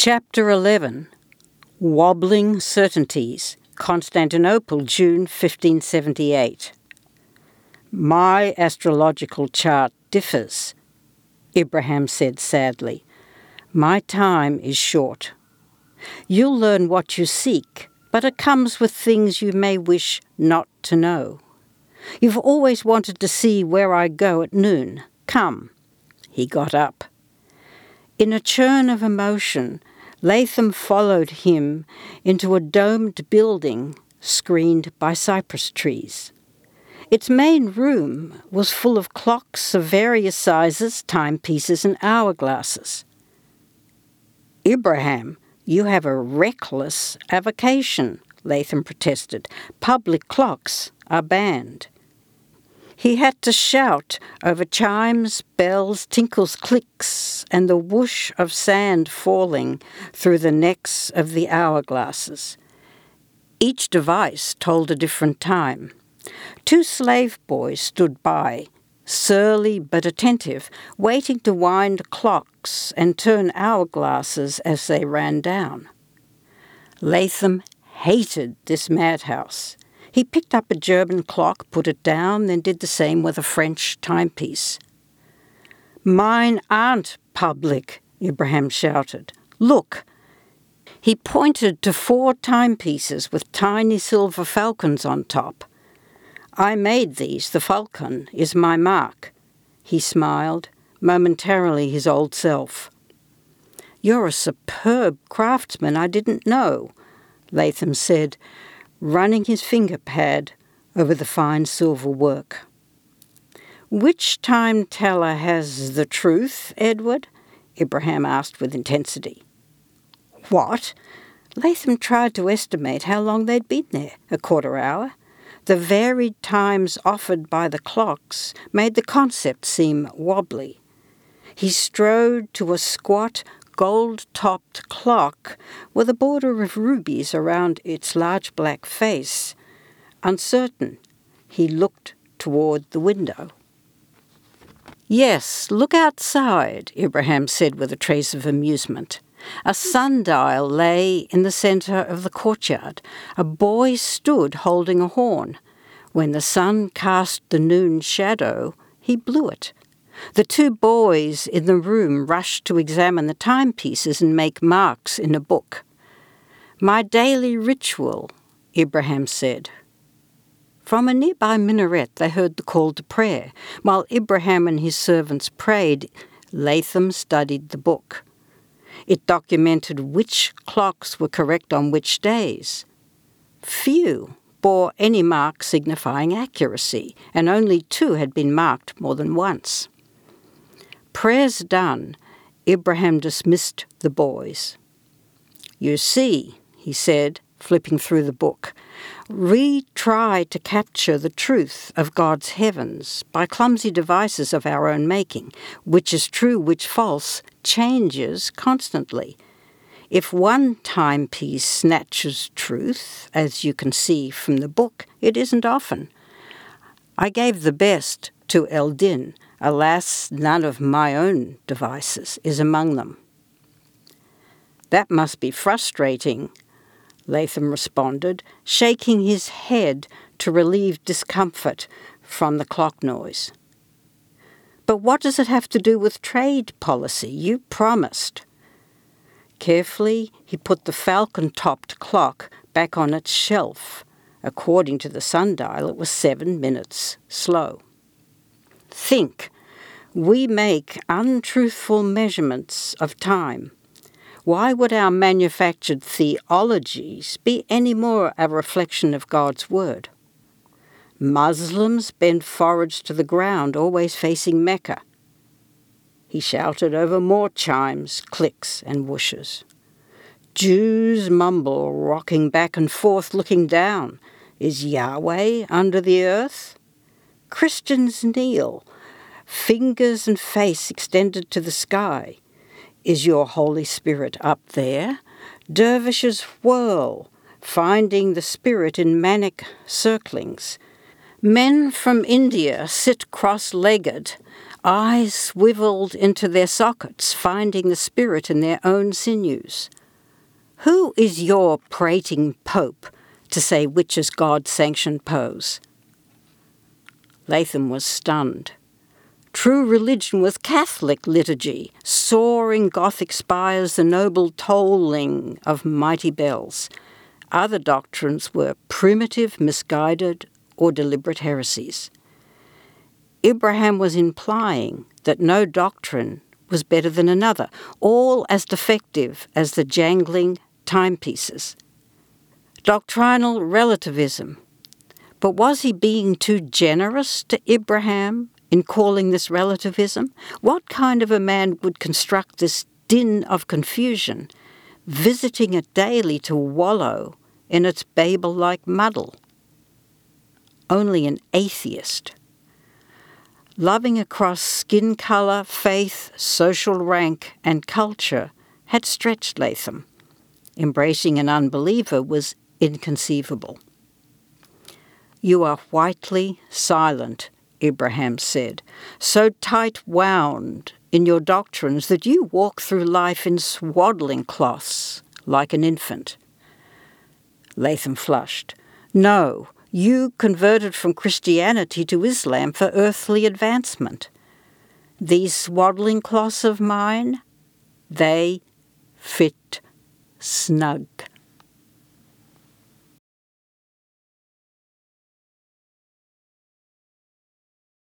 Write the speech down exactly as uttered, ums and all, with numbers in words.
Chapter eleven. Wobbling Certainties. Constantinople, June fifteen seventy-eight. My astrological chart differs, Ibrahim said sadly. My time is short. You'll learn what you seek, but it comes with things you may wish not to know. You've always wanted to see where I go at noon. Come. He got up. In a churn of emotion, Latham followed him into a domed building screened by cypress trees. Its main room was full of clocks of various sizes, timepieces, and hourglasses. Ibrahim, you have a reckless avocation, Latham protested. Public clocks are banned. He had to shout over chimes, bells, tinkles, clicks, and the whoosh of sand falling through the necks of the hourglasses. Each device told a different time. Two slave boys stood by, surly but attentive, waiting to wind clocks and turn hourglasses as they ran down. Latham hated this madhouse. He picked up a German clock, put it down, then did the same with a French timepiece. Mine aren't public, Ibrahim shouted. Look. He pointed to four timepieces with tiny silver falcons on top. I made these. The falcon is my mark. He smiled, momentarily his old self. You're a superb craftsman, I didn't know, Latham said, running his finger pad over the fine silver work. Which time teller has the truth, Edward? Ibrahim asked with intensity. What? Latham tried to estimate how long they'd been there. A quarter hour? The varied times offered by the clocks made the concept seem wobbly. He strode to a squat, gold-topped clock with a border of rubies around its large black face. Uncertain, he looked toward the window. Yes, look outside, Ibrahim said with a trace of amusement. A sundial lay in the centre of the courtyard. A boy stood holding a horn. When the sun cast the noon shadow, he blew it. The two boys in the room rushed to examine the timepieces and make marks in a book. My daily ritual, Ibrahim said. From a nearby minaret they heard the call to prayer. While Ibrahim and his servants prayed, Latham studied the book. It documented which clocks were correct on which days. Few bore any mark signifying accuracy, and only two had been marked more than once. Prayers done, Ibrahim dismissed the boys. You see, he said, flipping through the book, we try to capture the truth of God's heavens by clumsy devices of our own making. Which is true, which false, changes constantly. If one timepiece snatches truth, as you can see from the book, it isn't often. I gave the best to Eldin. Alas, none of my own devices is among them. That must be frustrating, Latham responded, shaking his head to relieve discomfort from the clock noise. But what does it have to do with trade policy? You promised. Carefully, he put the falcon-topped clock back on its shelf. According to the sundial, it was seven minutes slow. Think. We make untruthful measurements of time. Why would our manufactured theologies be any more a reflection of God's word? Muslims bend foreheads to the ground, always facing Mecca. He shouted over more chimes, clicks, and whooshes. Jews mumble, rocking back and forth, looking down. Is Yahweh under the earth? Christians kneel, fingers and face extended to the sky. Is your Holy Spirit up there? Dervishes whirl, finding the Spirit in manic circlings. Men from India sit cross-legged eyes swiveled into their sockets, finding the spirit in their own sinews. Who is your prating pope to say which is God-sanctioned pose? Latham was stunned. True religion was Catholic liturgy, soaring Gothic spires, the noble tolling of mighty bells. Other doctrines were primitive, misguided, or deliberate heresies. Ibrahim was implying that no doctrine was better than another, all as defective as the jangling timepieces. Doctrinal relativism. But was he being too generous to Ibrahim in calling this relativism? What kind of a man would construct this din of confusion, visiting it daily to wallow in its Babel-like muddle? Only an atheist. Loving across skin colour, faith, social rank, and culture had stretched Latham. Embracing an unbeliever was inconceivable. "You are whitely silent," Ibrahim said, "so tight-wound in your doctrines that you walk through life in swaddling cloths like an infant." Latham flushed. "No, you converted from Christianity to Islam for earthly advancement. These swaddling cloths of mine, they fit snug."